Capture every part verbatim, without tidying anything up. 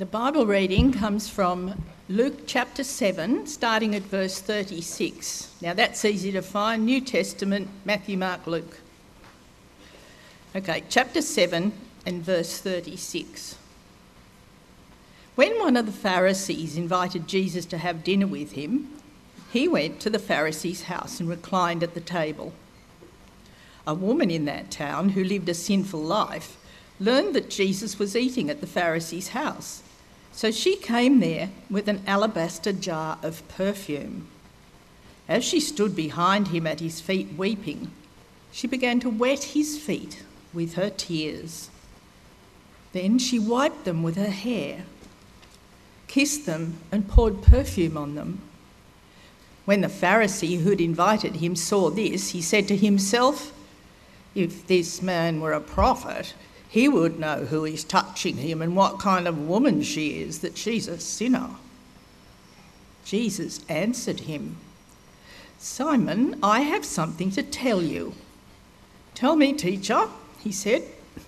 The Bible reading comes from Luke chapter seven, starting at verse thirty-six. Now that's easy to find, New Testament, Matthew, Mark, Luke. Okay, chapter seven and verse thirty-six. When one of the Pharisees invited Jesus to have dinner with him, he went to the Pharisee's house and reclined at the table. A woman in that town who lived a sinful life learned that Jesus was eating at the Pharisee's house. So she came there with an alabaster jar of perfume. As she stood behind him at his feet weeping, she began to wet his feet with her tears. Then she wiped them with her hair, kissed them and poured perfume on them. When the Pharisee who'd invited him saw this, he said to himself, "If this man were a prophet, he would know who is touching him and what kind of woman she is, that she's a sinner." Jesus answered him, "Simon, I have something to tell you." "Tell me, teacher," he said.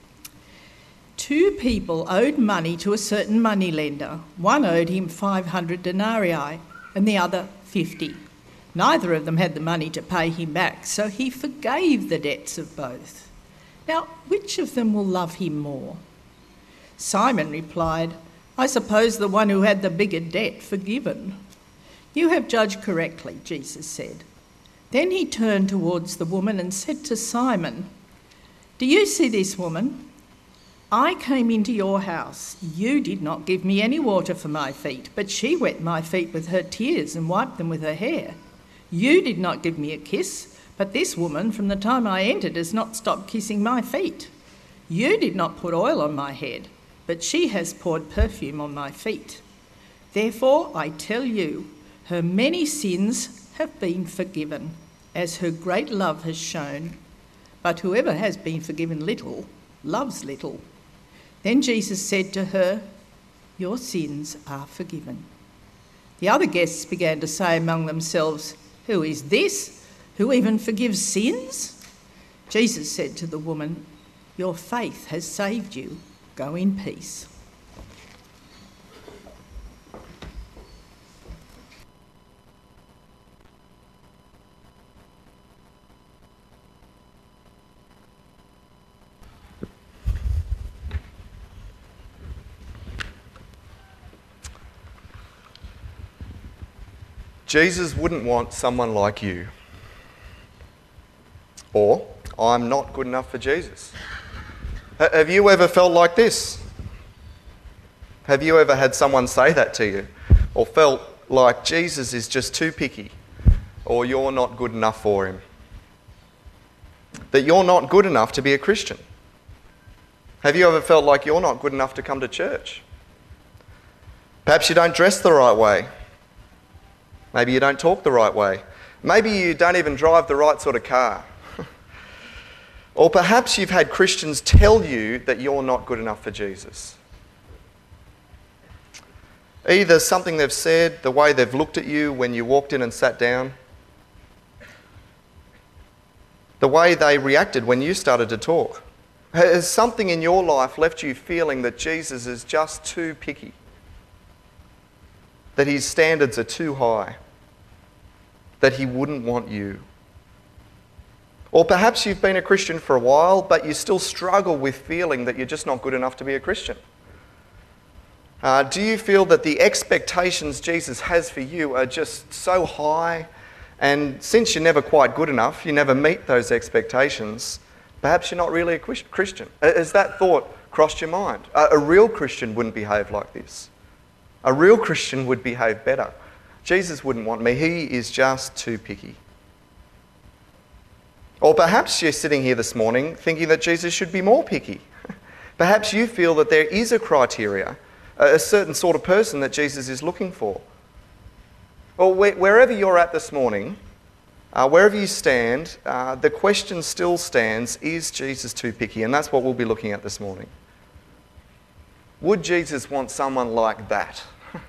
Two people owed money to a certain moneylender. One owed him five hundred denarii and the other fifty. Neither of them had the money to pay him back, so he forgave the debts of both. Now, which of them will love him more?" Simon replied, "I suppose the one who had the bigger debt forgiven." "You have judged correctly," Jesus said. Then he turned towards the woman and said to Simon, "Do you see this woman? I came into your house. You did not give me any water for my feet, but she wet my feet with her tears and wiped them with her hair. You did not give me a kiss, but this woman, from the time I entered, has not stopped kissing my feet. You did not put oil on my head, but she has poured perfume on my feet. Therefore, I tell you, her many sins have been forgiven, as her great love has shown. But whoever has been forgiven little, loves little." Then Jesus said to her, "Your sins are forgiven." The other guests began to say among themselves, "Who is this, who even forgives sins?" Jesus said to the woman, "Your faith has saved you. Go in peace." Jesus wouldn't want someone like you. Or, I'm not good enough for Jesus. H- have you ever felt like this? Have you ever had someone say that to you? Or felt like Jesus is just too picky? Or you're not good enough for him? That you're not good enough to be a Christian? Have you ever felt like you're not good enough to come to church? Perhaps you don't dress the right way. Maybe you don't talk the right way. Maybe you don't even drive the right sort of car. Or perhaps you've had Christians tell you that you're not good enough for Jesus. Either something they've said, the way they've looked at you when you walked in and sat down, the way they reacted when you started to talk. Has something in your life left you feeling that Jesus is just too picky? That his standards are too high? That he wouldn't want you? Or perhaps you've been a Christian for a while, but you still struggle with feeling that you're just not good enough to be a Christian. Uh, do you feel that the expectations Jesus has for you are just so high, and since you're never quite good enough, you never meet those expectations, perhaps you're not really a Christian? Has that thought crossed your mind? A, a real Christian wouldn't behave like this. A real Christian would behave better. Jesus wouldn't want me. He is just too picky. Or perhaps you're sitting here this morning thinking that Jesus should be more picky. Perhaps you feel that there is a criteria, a certain sort of person that Jesus is looking for. Or wherever you're at this morning, uh, wherever you stand, uh, the question still stands, is Jesus too picky? And that's what we'll be looking at this morning. Would Jesus want someone like that?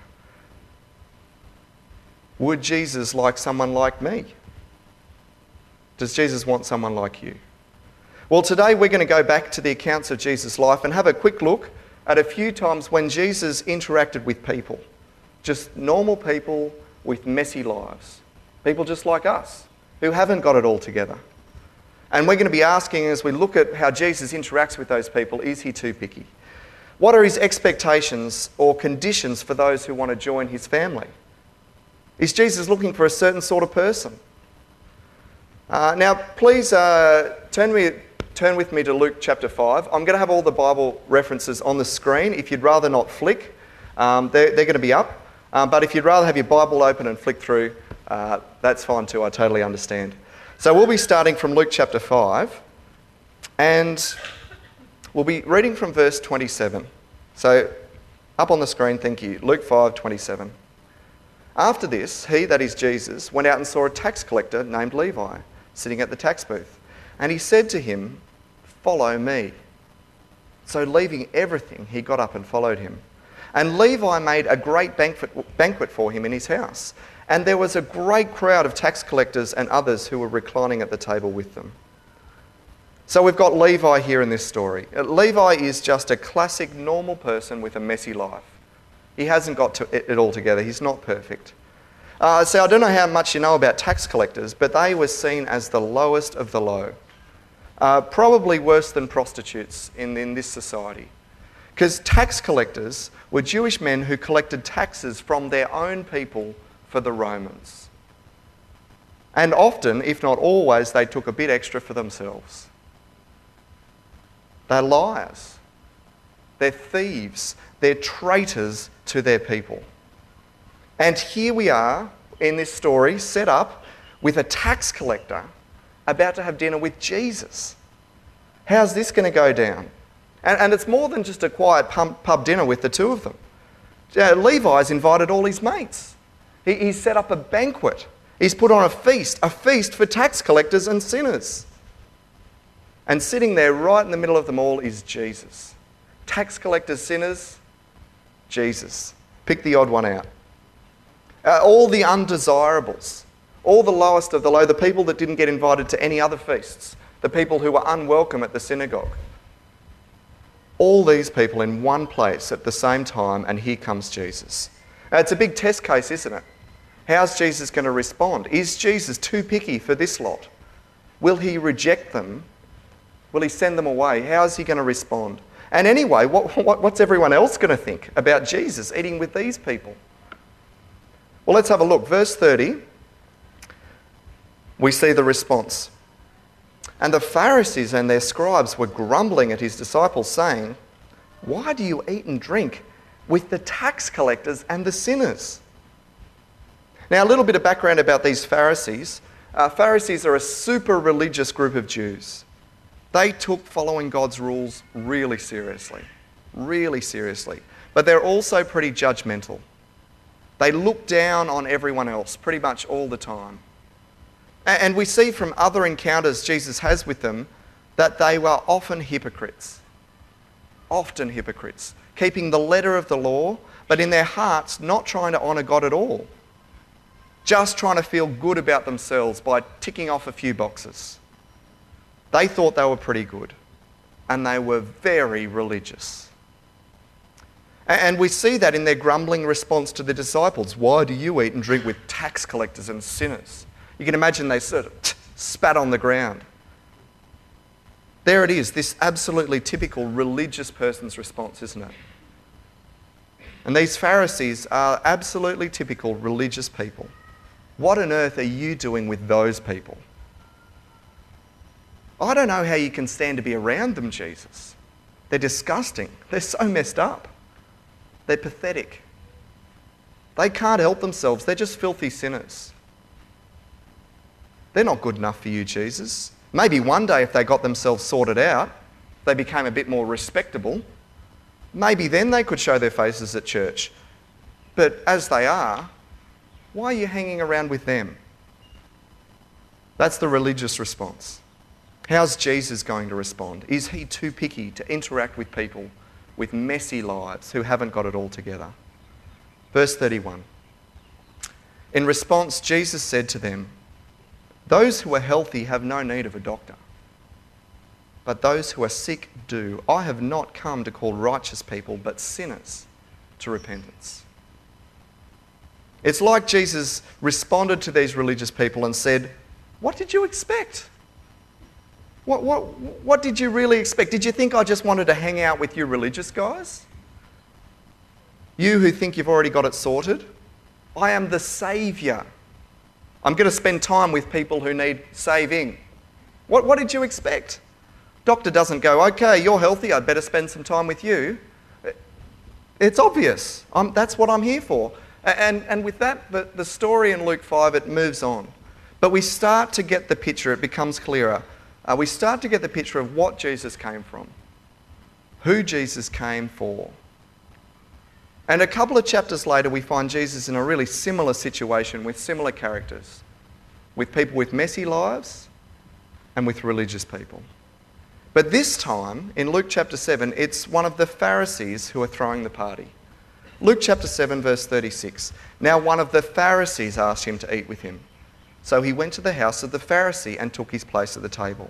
Would Jesus like someone like me? Does Jesus want someone like you? Well, today we're going to go back to the accounts of Jesus' life and have a quick look at a few times when Jesus interacted with people, just normal people with messy lives, people just like us who haven't got it all together. And we're going to be asking, as we look at how Jesus interacts with those people, is he too picky? What are his expectations or conditions for those who want to join his family? Is Jesus looking for a certain sort of person? Uh, now, please uh, turn, me, turn with me to Luke chapter five. I'm going to have all the Bible references on the screen. If you'd rather not flick, um, they're, they're going to be up. Um, but if you'd rather have your Bible open and flick through, uh, that's fine too. I totally understand. So we'll be starting from Luke chapter five, and we'll be reading from verse twenty-seven. So up on the screen, thank you. Luke five, twenty-seven. After this, he, that is Jesus, went out and saw a tax collector named Levi sitting at the tax booth. And he said to him, "Follow me." So leaving everything, he got up and followed him. And Levi made a great banquet, banquet for him in his house. And there was a great crowd of tax collectors and others who were reclining at the table with them. So we've got Levi here in this story. Levi is just a classic normal person with a messy life. He hasn't got to it all together. He's not perfect. Uh, so I don't know how much you know about tax collectors, but they were seen as the lowest of the low. Uh, probably worse than prostitutes in, in this society. Because tax collectors were Jewish men who collected taxes from their own people for the Romans. And often, if not always, they took a bit extra for themselves. They're liars. They're thieves. They're traitors to their people. And here we are in this story, set up with a tax collector about to have dinner with Jesus. How's this going to go down? And, and it's more than just a quiet pub, pub dinner with the two of them. Uh, Levi's invited all his mates. He, he's set up a banquet. He's put on a feast, a feast for tax collectors and sinners. And sitting there right in the middle of them all is Jesus. Tax collectors, sinners, Jesus. Pick the odd one out. Uh, all the undesirables, all the lowest of the low, the people that didn't get invited to any other feasts, the people who were unwelcome at the synagogue. All these people in one place at the same time, and here comes Jesus. Now, it's a big test case, isn't it? How's Jesus going to respond? Is Jesus too picky for this lot? Will he reject them? Will he send them away? How is he going to respond? And anyway, what, what, what's everyone else going to think about Jesus eating with these people? Well, let's have a look. Verse thirty, we see the response. And the Pharisees and their scribes were grumbling at his disciples, saying, "Why do you eat and drink with the tax collectors and the sinners?" Now, a little bit of background about these Pharisees. Uh, Pharisees are a super religious group of Jews. They took following God's rules really seriously, really seriously. But they're also pretty judgmental. They look down on everyone else pretty much all the time. And we see from other encounters Jesus has with them that they were often hypocrites. Often hypocrites. Keeping the letter of the law, but in their hearts not trying to honour God at all. Just trying to feel good about themselves by ticking off a few boxes. They thought they were pretty good. And they were very religious. And we see that in their grumbling response to the disciples. "Why do you eat and drink with tax collectors and sinners?" You can imagine they sort of spat on the ground. There it is, this absolutely typical religious person's response, isn't it? And these Pharisees are absolutely typical religious people. What on earth are you doing with those people? I don't know how you can stand to be around them, Jesus. They're disgusting. They're so messed up. They're pathetic. They can't help themselves. They're just filthy sinners. They're not good enough for you, Jesus. Maybe one day if they got themselves sorted out, they became a bit more respectable, maybe then they could show their faces at church. But as they are, why are you hanging around with them? That's the religious response. How's Jesus going to respond? Is he too picky to interact with people with messy lives who haven't got it all together? Verse thirty-one. In response, Jesus said to them, "Those who are healthy have no need of a doctor, but those who are sick do. I have not come to call righteous people, but sinners to repentance. It's like Jesus responded to these religious people and said, what did you expect? What, what, what did you really expect? Did you think I just wanted to hang out with you religious guys? You who think you've already got it sorted? I am the saviour. I'm going to spend time with people who need saving. What, what did you expect? Doctor doesn't go, okay, you're healthy, I'd better spend some time with you. It's obvious. I'm, that's what I'm here for. And, and with that, the, the story in Luke five, it moves on. But we start to get the picture, it becomes clearer. Uh, we start to get the picture of what Jesus came from, who Jesus came for. And a couple of chapters later, we find Jesus in a really similar situation with similar characters, with people with messy lives and with religious people. But this time, in Luke chapter seven, it's one of the Pharisees who are throwing the party. Luke chapter seven, verse thirty-six. Now one of the Pharisees asked him to eat with him. So he went to the house of the Pharisee and took his place at the table.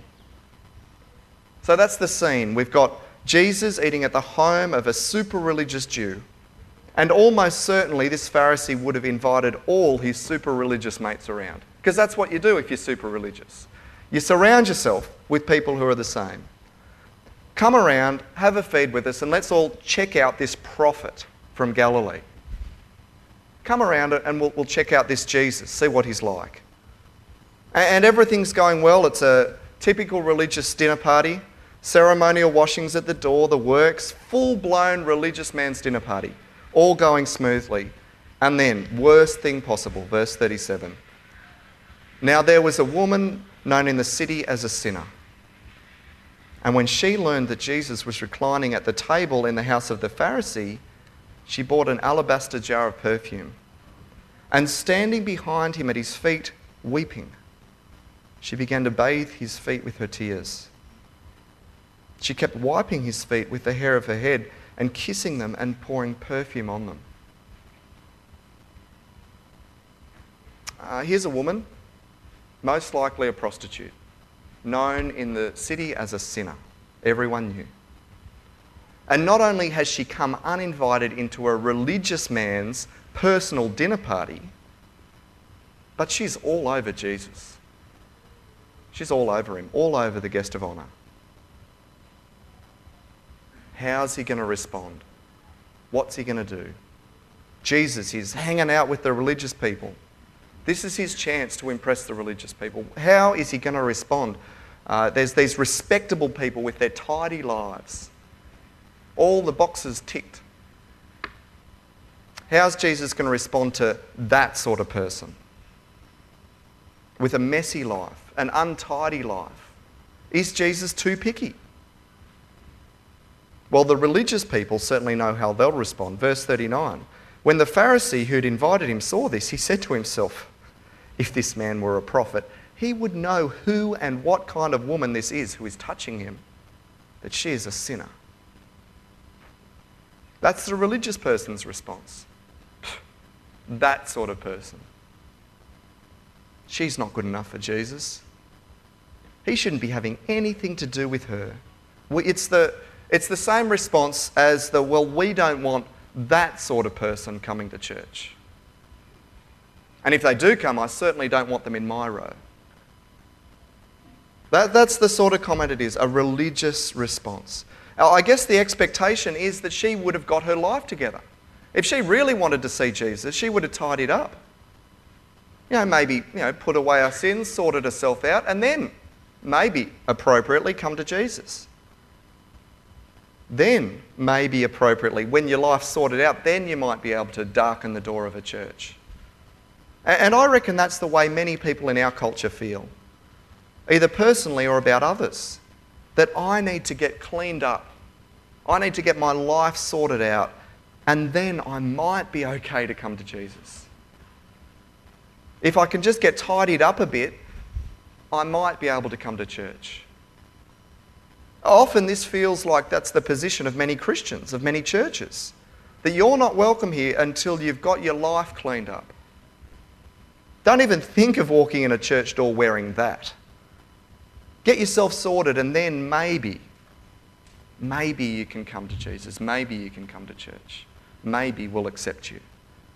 So that's the scene. We've got Jesus eating at the home of a super religious Jew. And almost certainly this Pharisee would have invited all his super religious mates around. Because that's what you do if you're super religious. You surround yourself with people who are the same. Come around, have a feed with us, and let's all check out this prophet from Galilee. Come around and we'll, we'll check out this Jesus, see what he's like. And everything's going well. It's a typical religious dinner party, ceremonial washings at the door, the works, full-blown religious man's dinner party, all going smoothly. And then, worst thing possible, verse thirty-seven. Now there was a woman known in the city as a sinner. And when she learned that Jesus was reclining at the table in the house of the Pharisee, she bought an alabaster jar of perfume. And standing behind him at his feet, weeping, she began to bathe his feet with her tears. She kept wiping his feet with the hair of her head and kissing them and pouring perfume on them. Uh, here's a woman, most likely a prostitute, known in the city as a sinner. Everyone knew. And not only has she come uninvited into a religious man's personal dinner party, but she's all over Jesus. She's all over him, all over the guest of honour. How's he going to respond? What's he going to do? Jesus is hanging out with the religious people. This is his chance to impress the religious people. How is he going to respond? Uh, there's these respectable people with their tidy lives. All the boxes ticked. How's Jesus going to respond to that sort of person? With a messy life, an untidy life. Is Jesus too picky? Well, the religious people certainly know how they'll respond. Verse thirty-nine. When the Pharisee who'd invited him saw this, he said to himself, if this man were a prophet, he would know who and what kind of woman this is who is touching him, that she is a sinner. That's the religious person's response. That sort of person. She's not good enough for Jesus. He shouldn't be having anything to do with her. It's the, it's the same response as the, well, we don't want that sort of person coming to church. And if they do come, I certainly don't want them in my row. That, that's the sort of comment it is, a religious response. Now, I guess the expectation is that she would have got her life together. If she really wanted to see Jesus, she would have tidied up. You know, maybe, you know, put away her sins, sorted herself out, and then maybe appropriately come to Jesus. Then, maybe appropriately, when your life's sorted out, then you might be able to darken the door of a church. And I reckon that's the way many people in our culture feel, either personally or about others, that I need to get cleaned up. I need to get my life sorted out, and then I might be okay to come to Jesus. If I can just get tidied up a bit, I might be able to come to church. Often this feels like that's the position of many Christians, of many churches, that you're not welcome here until you've got your life cleaned up. Don't even think of walking in a church door wearing that. Get yourself sorted, and then maybe, maybe you can come to Jesus. Maybe you can come to church. Maybe we'll accept you.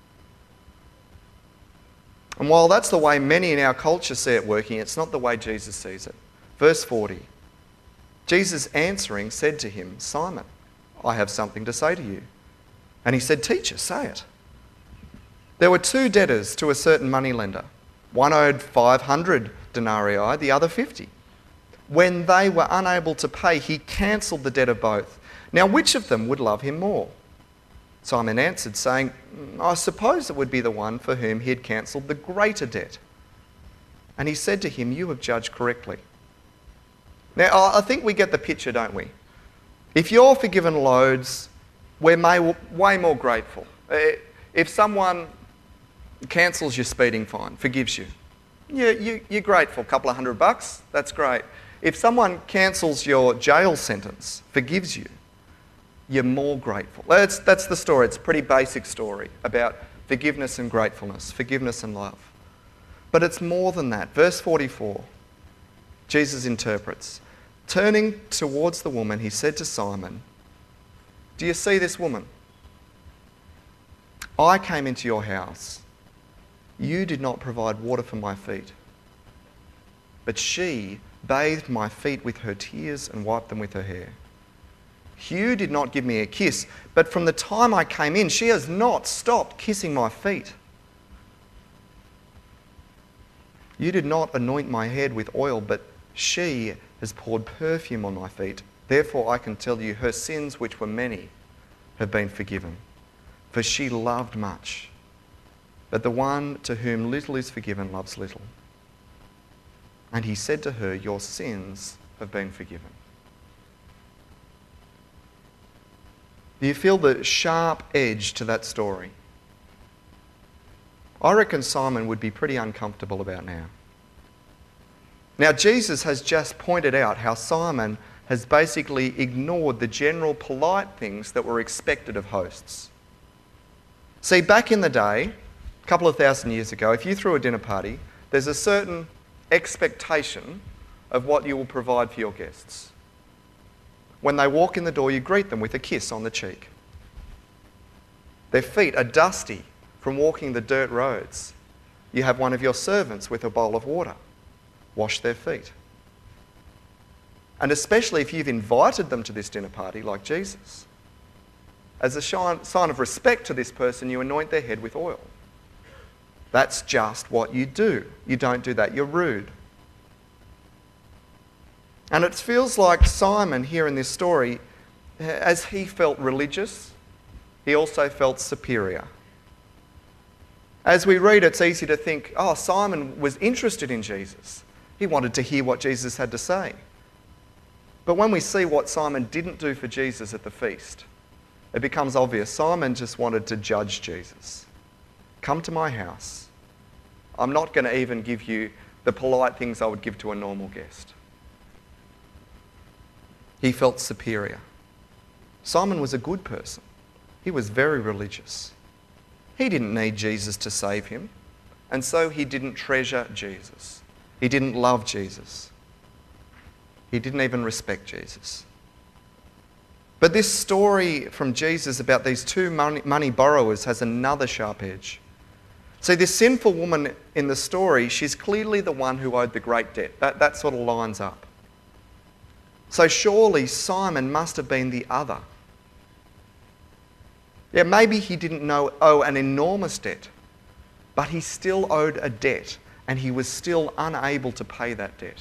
And while that's the way many in our culture see it working, it's not the way Jesus sees it. Verse forty. Jesus answering said to him, Simon, I have something to say to you. And he said, Teacher, say it. There were two debtors to a certain moneylender. One owed five hundred denarii, the other fifty. When they were unable to pay, he cancelled the debt of both. Now, which of them would love him more? Simon answered, saying, I suppose it would be the one for whom he had cancelled the greater debt. And he said to him, You have judged correctly. Now, I think we get the picture, don't we? If you're forgiven loads, we're may, way more grateful. If someone cancels your speeding fine, forgives you, you, you, you're grateful. A couple of hundred bucks, that's great. If someone cancels your jail sentence, forgives you, you're more grateful. That's, that's the story. It's a pretty basic story about forgiveness and gratefulness, forgiveness and love. But it's more than that. Verse forty-four, Jesus interprets. Turning towards the woman, he said to Simon, Do you see this woman? I came into your house. You did not provide water for my feet, but she bathed my feet with her tears and wiped them with her hair. You did not give me a kiss, but from the time I came in, she has not stopped kissing my feet. You did not anoint my head with oil, but she has poured perfume on my feet. Therefore I can tell you her sins, which were many, have been forgiven. For she loved much. But the one to whom little is forgiven loves little. And he said to her, Your sins have been forgiven. Do you feel the sharp edge to that story? I reckon Simon would be pretty uncomfortable about now. Now, Jesus has just pointed out how Simon has basically ignored the general polite things that were expected of hosts. See, back in the day, a couple of thousand years ago, if you threw a dinner party, there's a certain expectation of what you will provide for your guests. When they walk in the door, you greet them with a kiss on the cheek. Their feet are dusty from walking the dirt roads. You have one of your servants with a bowl of water. Wash their feet. And especially if you've invited them to this dinner party, like Jesus, as a sign of respect to this person, you anoint their head with oil. That's just what you do. You don't do that. You're rude. And it feels like Simon here in this story, as he felt religious, he also felt superior. As we read, it's easy to think, oh, Simon was interested in Jesus. He wanted to hear what Jesus had to say. But when we see what Simon didn't do for Jesus at the feast, it becomes obvious Simon just wanted to judge Jesus. Come to my house. I'm not going to even give you the polite things I would give to a normal guest. He felt superior. Simon was a good person. He was very religious. He didn't need Jesus to save him, and so he didn't treasure Jesus. He didn't love Jesus. He didn't even respect Jesus. But this story from Jesus about these two money, money borrowers has another sharp edge. See, this sinful woman in the story, she's clearly the one who owed the great debt. That, that sort of lines up. So surely Simon must have been the other. Yeah, maybe he didn't know, owe an enormous debt, but he still owed a debt and he was still unable to pay that debt.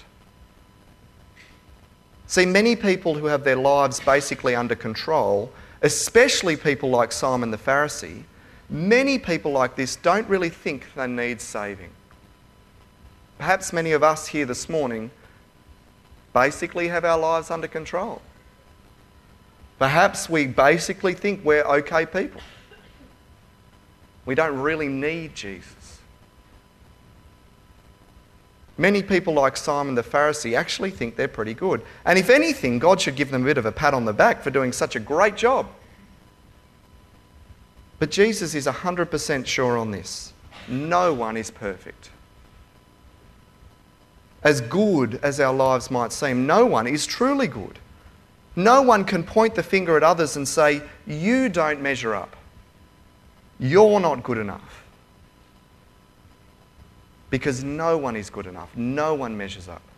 See, many people who have their lives basically under control, especially people like Simon the Pharisee, many people like this don't really think they need saving. Perhaps many of us here this morning basically have our lives under control. Perhaps we basically think we're okay people. We don't really need Jesus. Many people like Simon the Pharisee actually think they're pretty good. And if anything, God should give them a bit of a pat on the back for doing such a great job. But Jesus is one hundred percent sure on this. No one is perfect. As good as our lives might seem, no one is truly good. No one can point the finger at others and say, you don't measure up. You're not good enough. Because no one is good enough. No one measures up.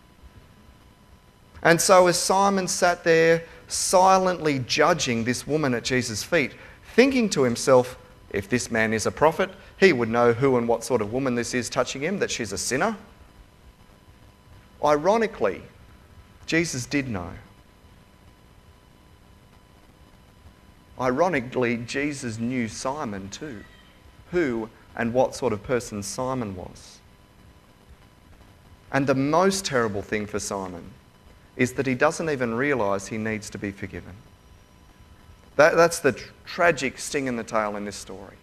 And so as Simon sat there silently judging this woman at Jesus' feet, thinking to himself, if this man is a prophet, he would know who and what sort of woman this is touching him, that she's a sinner. Ironically, Jesus did know. Ironically, Jesus knew Simon too, who and what sort of person Simon was. And the most terrible thing for Simon is that he doesn't even realise he needs to be forgiven. That, that's the tr- tragic sting in the tail in this story.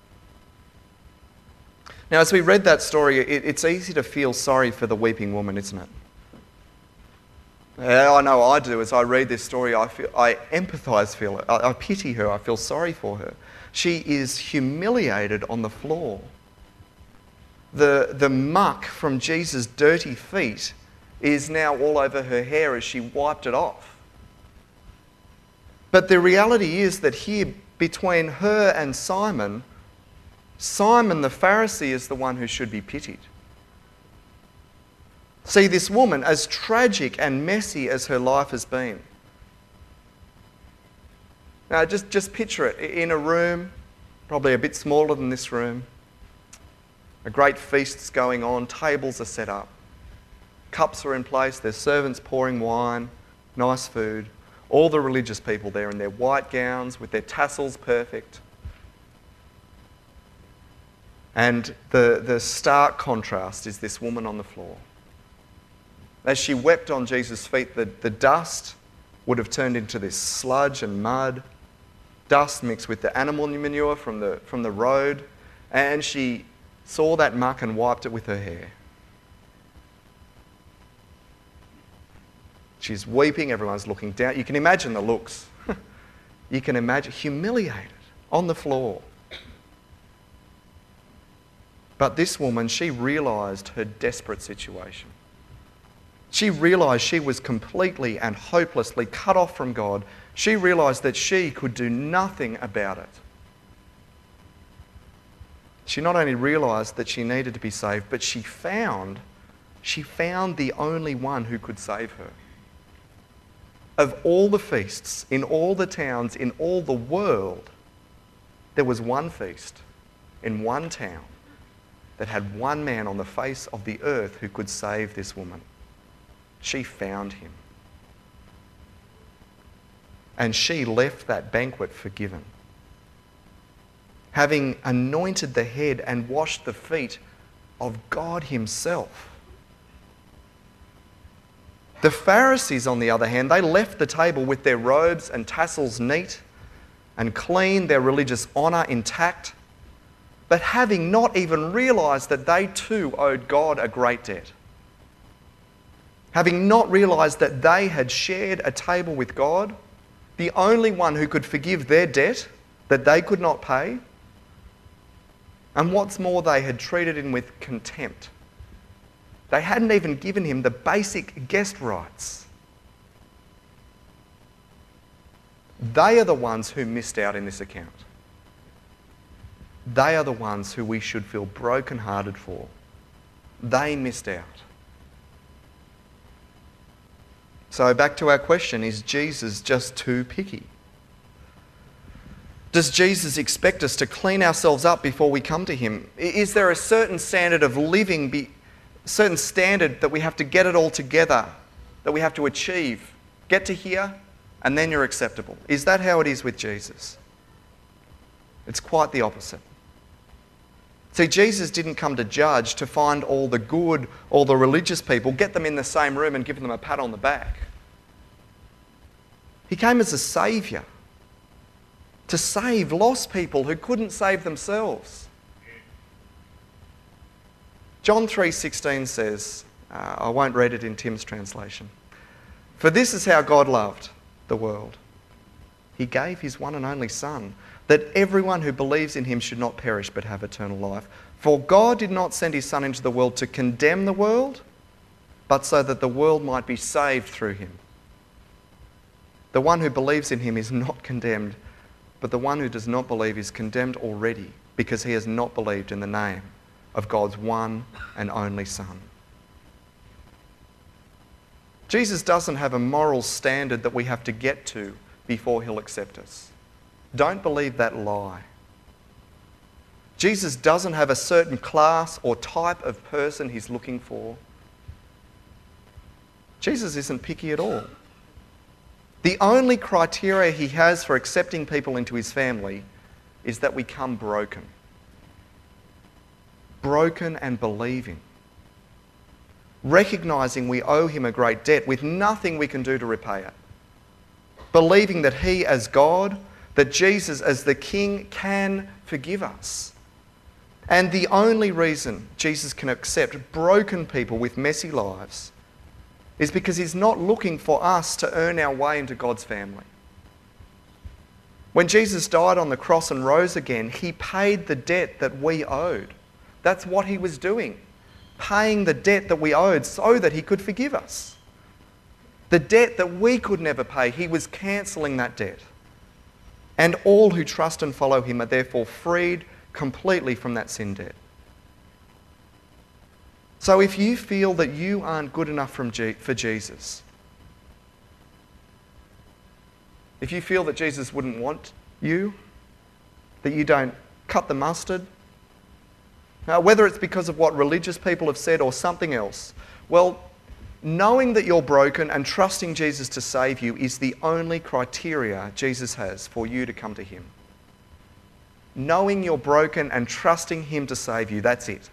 Now, as we read that story, it, it's easy to feel sorry for the weeping woman, isn't it? Yeah, I know I do. As I read this story, I feel, I empathise, feel it. I, I pity her. I feel sorry for her. She is humiliated on the floor. The, the muck from Jesus' dirty feet is now all over her hair as she wiped it off. But the reality is that here, between her and Simon, Simon the Pharisee is the one who should be pitied. See, this woman, as tragic and messy as her life has been. Now, just, just picture it. In a room, probably a bit smaller than this room, a great feast's going on, tables are set up, cups are in place, there's servants pouring wine, nice food, all the religious people there in their white gowns with their tassels perfect. And the, the stark contrast is this woman on the floor. As she wept on Jesus' feet, the, the dust would have turned into this sludge and mud, dust mixed with the animal manure from the, from the road, and she saw that muck and wiped it with her hair. She's weeping, everyone's looking down. You can imagine the looks. You can imagine, humiliated, on the floor. But this woman, she realised her desperate situation. She realised she was completely and hopelessly cut off from God. She realised that she could do nothing about it. She not only realised that she needed to be saved, but she found, she found the only one who could save her. Of all the feasts, in all the towns, in all the world, there was one feast in one town that had one man on the face of the earth who could save this woman. She found him. And she left that banquet forgiven. Having anointed the head and washed the feet of God himself. The Pharisees, on the other hand, they left the table with their robes and tassels neat and clean, their religious honour intact, but having not even realised that they too owed God a great debt. Having not realised that they had shared a table with God, the only one who could forgive their debt that they could not pay, and what's more, they had treated him with contempt. They hadn't even given him the basic guest rights. They are the ones who missed out in this account. They are the ones who we should feel brokenhearted for. They missed out. So back to our question, is Jesus just too picky? Does Jesus expect us to clean ourselves up before we come to him? Is there a certain standard of living, be, certain standard that we have to get it all together, that we have to achieve? Get to here and then you're acceptable. Is that how it is with Jesus? It's quite the opposite. See, Jesus didn't come to judge, to find all the good, all the religious people, get them in the same room and give them a pat on the back. He came as a saviour, to save lost people who couldn't save themselves. John three sixteen says, uh, I won't read it in Tim's translation, "For this is how God loved the world. He gave his one and only Son, that everyone who believes in him should not perish but have eternal life. For God did not send his Son into the world to condemn the world, but so that the world might be saved through him. The one who believes in him is not condemned, but the one who does not believe is condemned already, because he has not believed in the name of God's one and only Son. Jesus doesn't have a moral standard that we have to get to before he'll accept us. Don't believe that lie. Jesus doesn't have a certain class or type of person he's looking for. Jesus isn't picky at all. The only criteria he has for accepting people into his family is that we come broken. Broken and believing. Recognising we owe him a great debt with nothing we can do to repay it. Believing that he as God, that Jesus as the King can forgive us. And the only reason Jesus can accept broken people with messy lives is because he's not looking for us to earn our way into God's family. When Jesus died on the cross and rose again, he paid the debt that we owed. That's what he was doing. Paying the debt that we owed so that he could forgive us. The debt that we could never pay, he was cancelling that debt. And all who trust and follow him are therefore freed completely from that sin debt. So if you feel that you aren't good enough from G- for Jesus, if you feel that Jesus wouldn't want you, that you don't cut the mustard, now, whether it's because of what religious people have said or something else, well, knowing that you're broken and trusting Jesus to save you is the only criteria Jesus has for you to come to him. Knowing you're broken and trusting him to save you, that's it.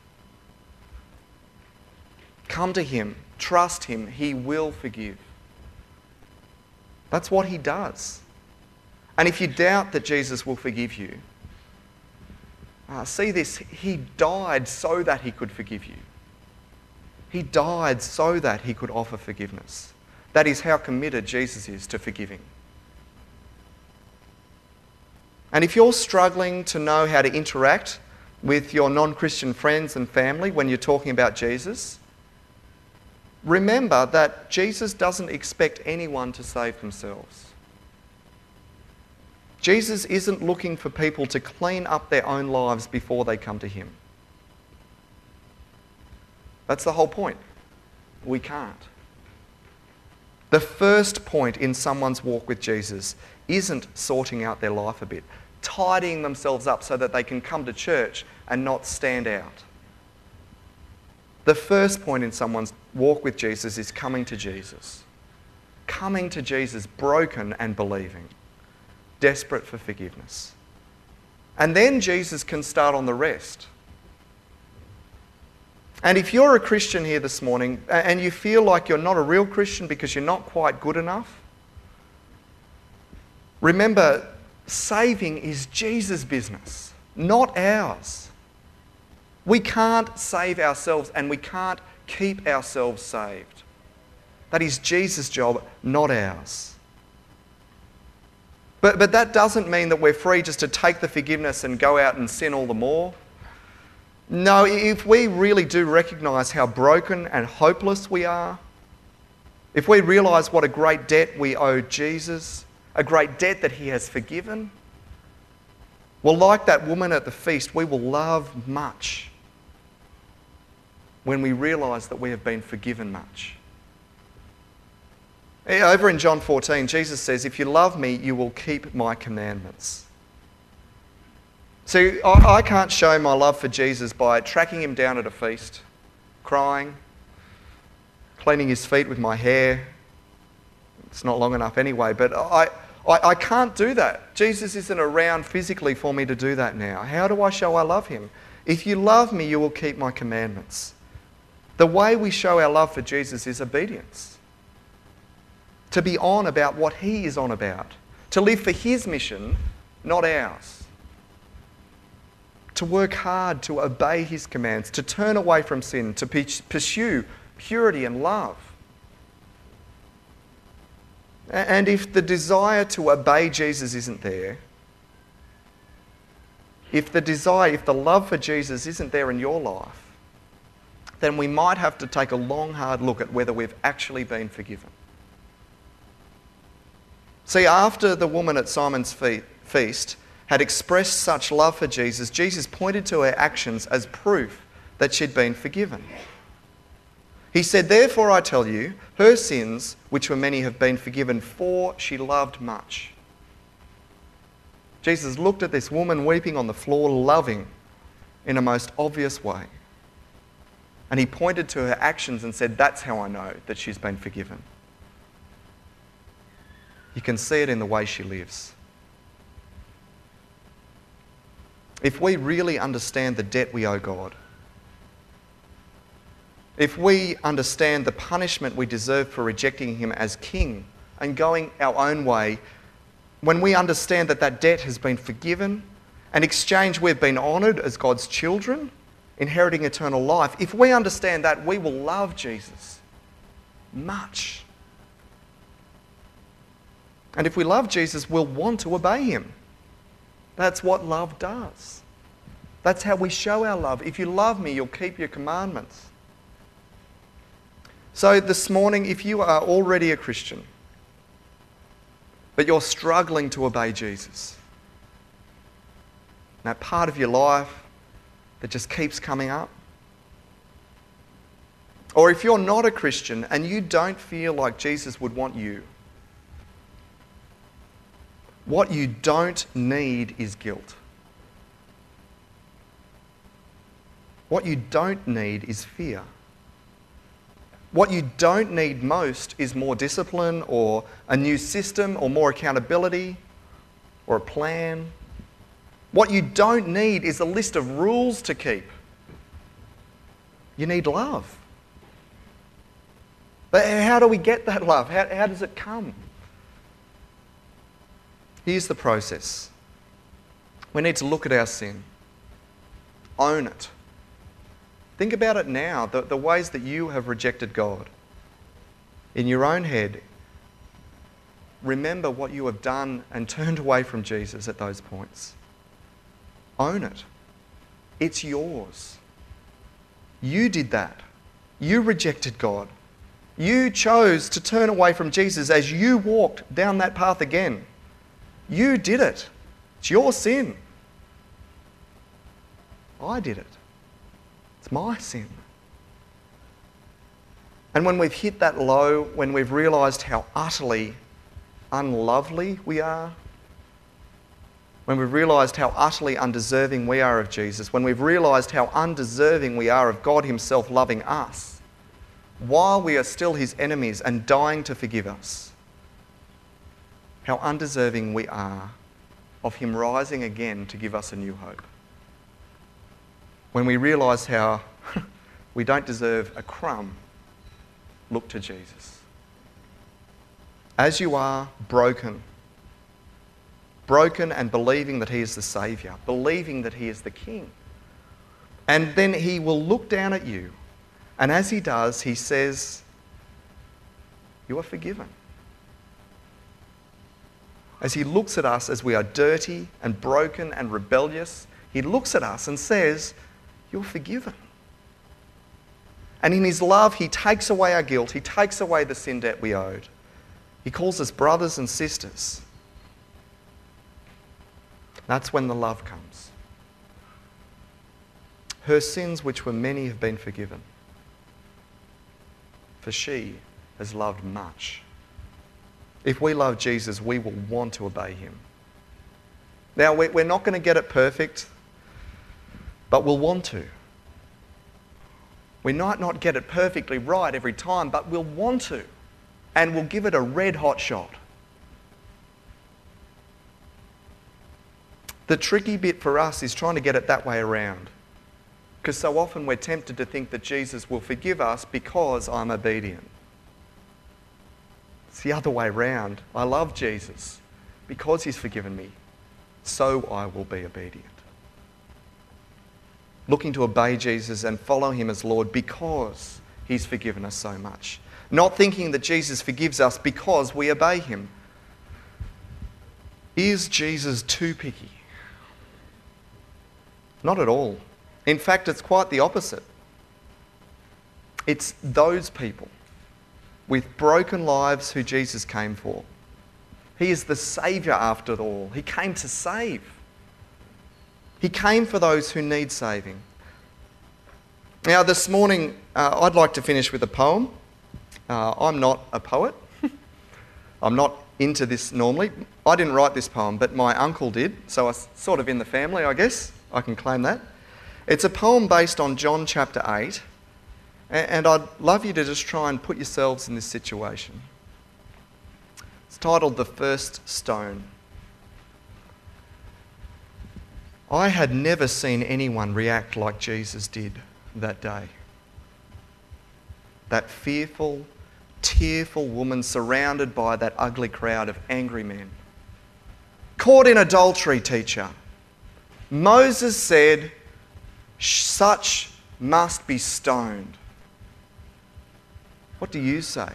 Come to him, trust him, he will forgive. That's what he does. And if you doubt that Jesus will forgive you, Uh, see this, he died so that he could forgive you. He died so that he could offer forgiveness. That is how committed Jesus is to forgiving. And if you're struggling to know how to interact with your non-Christian friends and family when you're talking about Jesus, remember that Jesus doesn't expect anyone to save themselves. Jesus isn't looking for people to clean up their own lives before they come to him. That's the whole point. We can't. The first point in someone's walk with Jesus isn't sorting out their life a bit, tidying themselves up so that they can come to church and not stand out. The first point in someone's walk with Jesus is coming to Jesus. Coming to Jesus broken and believing. Desperate for forgiveness. And then Jesus can start on the rest. And if you're a Christian here this morning and you feel like you're not a real Christian because you're not quite good enough, remember, saving is Jesus' business, not ours. We can't save ourselves and we can't keep ourselves saved. That is Jesus' job, not ours. But, but that doesn't mean that we're free just to take the forgiveness and go out and sin all the more. No, if we really do recognise how broken and hopeless we are, if we realise what a great debt we owe Jesus, a great debt that he has forgiven, well, like that woman at the feast, we will love much when we realise that we have been forgiven much. Over in John fourteen, Jesus says, if you love me, you will keep my commandments. See, I can't show my love for Jesus by tracking him down at a feast, crying, cleaning his feet with my hair. It's not long enough anyway, but I, I, I can't do that. Jesus isn't around physically for me to do that now. How do I show I love him? If you love me, you will keep my commandments. The way we show our love for Jesus is obedience. To be on about what he is on about. To live for his mission, not ours. To work hard to obey his commands, to turn away from sin, to pursue purity and love. And if the desire to obey Jesus isn't there, if the desire, if the love for Jesus isn't there in your life, then we might have to take a long, hard look at whether we've actually been forgiven. See, after the woman at Simon's feast had expressed such love for Jesus, Jesus pointed to her actions as proof that she'd been forgiven. He said, "Therefore I tell you, her sins, which were many, have been forgiven, for she loved much." Jesus looked at this woman weeping on the floor, loving in a most obvious way. And he pointed to her actions and said, "That's how I know that she's been forgiven." You can see it in the way she lives. If we really understand the debt we owe God, if we understand the punishment we deserve for rejecting him as king and going our own way, when we understand that that debt has been forgiven, and in exchange we've been honoured as God's children, inheriting eternal life, if we understand that, we will love Jesus much. And if we love Jesus, we'll want to obey him. That's what love does. That's how we show our love. If you love me, you'll keep your commandments. So this morning, if you are already a Christian, but you're struggling to obey Jesus, that part of your life that just keeps coming up, or if you're not a Christian and you don't feel like Jesus would want you, what you don't need is guilt. What you don't need is fear. What you don't need most is more discipline or a new system or more accountability or a plan. What you don't need is a list of rules to keep. You need love. But how do we get that love? How, how does it come? Here's the process. We need to look at our sin. Own it. Think about it now, the, the ways that you have rejected God. In your own head, remember what you have done and turned away from Jesus at those points. Own it. It's yours. You did that. You rejected God. You chose to turn away from Jesus as you walked down that path again. You did it. It's your sin. I did it. It's my sin. And when we've hit that low, when we've realised how utterly unlovely we are, when we've realised how utterly undeserving we are of Jesus, when we've realised how undeserving we are of God himself loving us, while we are still his enemies and dying to forgive us, how undeserving we are of him rising again to give us a new hope. When we realise how we don't deserve a crumb, look to Jesus. As you are broken, broken and believing that he is the Saviour, believing that he is the King. And then he will look down at you, and as he does, he says, "You are forgiven." As he looks at us as we are dirty and broken and rebellious, he looks at us and says, "You're forgiven." And in his love, he takes away our guilt. He takes away the sin debt we owed. He calls us brothers and sisters. That's when the love comes. Her sins, which were many, have been forgiven, for she has loved much. If we love Jesus, we will want to obey him. Now, we're not going to get it perfect, but we'll want to. We might not get it perfectly right every time, but we'll want to, and we'll give it a red hot shot. The tricky bit for us is trying to get it that way around, because so often we're tempted to think that Jesus will forgive us because I'm obedient. It's the other way round. I love Jesus because he's forgiven me, so I will be obedient. Looking to obey Jesus and follow him as Lord because he's forgiven us so much. Not thinking that Jesus forgives us because we obey him. Is Jesus too picky? Not at all. In fact, it's quite the opposite. It's those people with broken lives who Jesus came for. He is the Saviour after all. He came to save. He came for those who need saving. Now, this morning, uh, I'd like to finish with a poem. Uh, I'm not a poet. I'm not into this normally. I didn't write this poem, but my uncle did, so it's sort of in the family, I guess. I can claim that. It's a poem based on John chapter eight, and I'd love you to just try and put yourselves in this situation. It's titled The First Stone. I had never seen anyone react like Jesus did that day. That fearful, tearful woman surrounded by that ugly crowd of angry men. Caught in adultery, teacher. Moses said, such must be stoned. What do you say?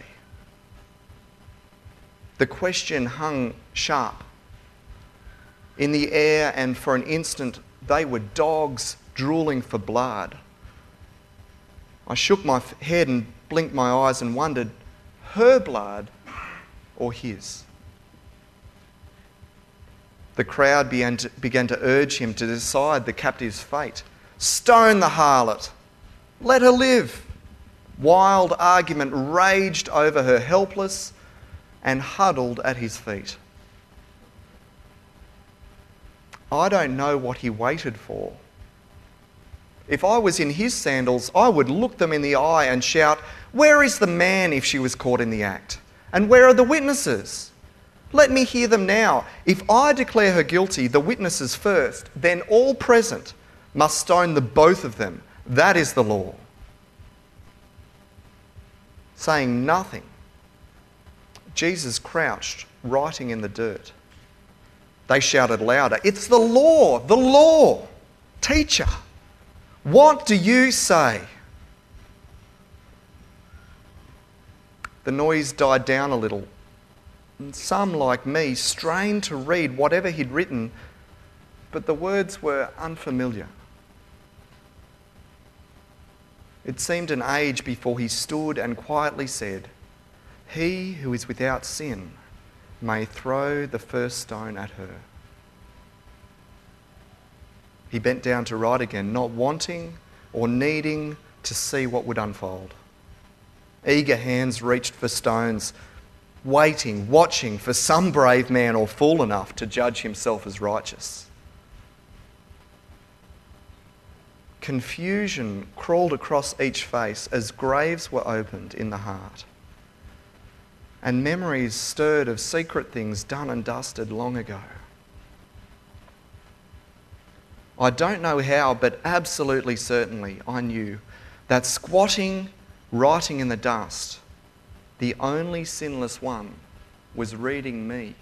The question hung sharp in the air, and for an instant they were dogs drooling for blood. I shook my head and blinked my eyes and wondered, her blood or his? The crowd began to, began to urge him to decide the captive's fate. Stone the harlot. Let her live. Wild argument raged over her, helpless and huddled at his feet. I don't know what he waited for. If I was in his sandals, I would look them in the eye and shout, where is the man if she was caught in the act? And where are the witnesses? Let me hear them now. If I declare her guilty, the witnesses first, then all present must stone the both of them. That is the law. Saying nothing, Jesus crouched, writing in the dirt. They shouted louder, it's the law, the law. Teacher, what do you say? The noise died down a little, and some, like me, strained to read whatever he'd written, but the words were unfamiliar. It seemed an age before he stood and quietly said, he who is without sin may throw the first stone at her. He bent down to write again, not wanting or needing to see what would unfold. Eager hands reached for stones, waiting, watching for some brave man or fool enough to judge himself as righteous. Confusion crawled across each face as graves were opened in the heart, and memories stirred of secret things done and dusted long ago. I don't know how, but absolutely certainly I knew that squatting, writing in the dust, the only sinless one was reading me.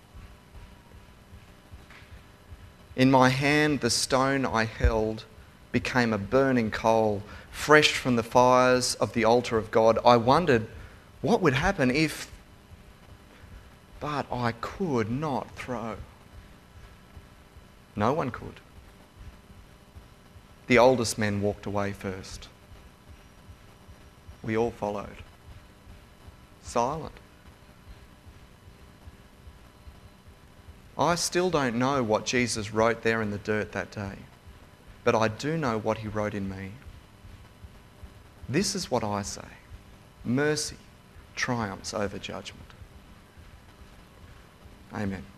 In my hand, the stone I held became a burning coal, fresh from the fires of the altar of God. I wondered what would happen if, but I could not throw. No one could. The oldest men walked away first. We all followed, silent. I still don't know what Jesus wrote there in the dirt that day, but I do know what he wrote in me. This is what I say: mercy triumphs over judgment. Amen.